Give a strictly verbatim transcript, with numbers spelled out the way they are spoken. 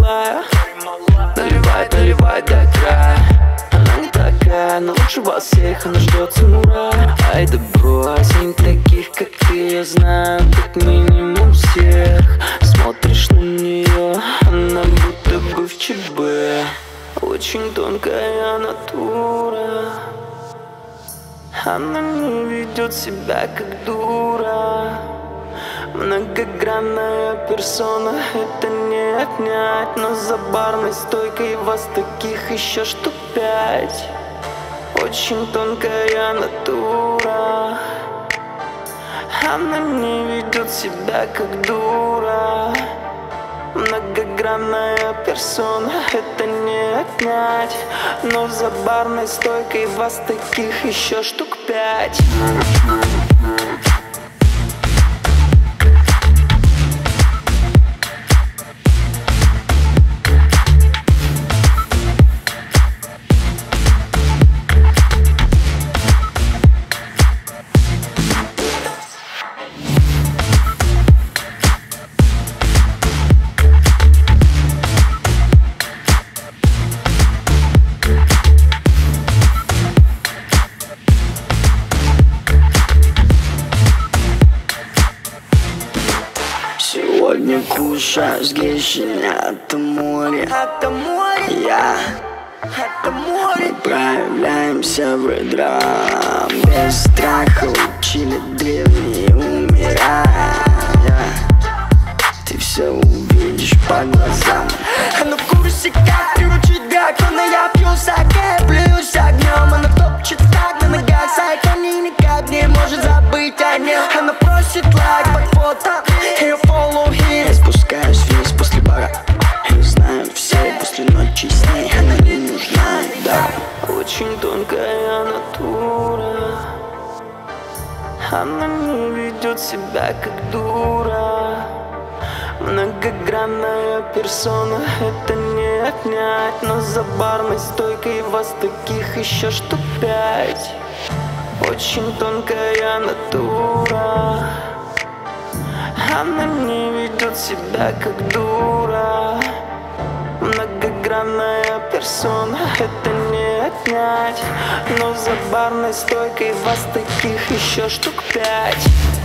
малая, наливай, наливай до края. Она не такая, но лучше вас всех, она ждет самурая. Ай да брось, не таких, как ты, я знаю, как минимум всех. Смотришь на нее, она будто бы в ЧБ. Очень тонкая натура, она не ведет себя как дура. Многогранная персона, это не отнять. Но за барной стойкой вас таких еще штук пять. Очень тонкая натура, она не ведет себя как дура. Многогранная персона, это не отнять. Но за барной стойкой вас таких еще штук пять. Сегодня кушаю с гейшами от моря. Я Мы проявляемся в ведра. Без страха учили древние, умирая. Ты все увидишь по глазам. Она в курсе, как приручить дракона. Я пью саке, плююсь огнем. Она топчет так на ногах сайкони, никак не может забыть о нем. Она просит лайк под фото, ее follow him. Я спускаюсь вниз после бара. Я знаю все, после ночи с ней она не нужна, да. Очень тонкая натура, она не ведет себя как дура. Многогранная персона, это не отнять. Но за барной стойкой вас таких еще штук пять. Очень тонкая натура, она не ведет себя как дура. Многогранная персона, это не отнять. Но за барной стойкой вас таких еще штук пять.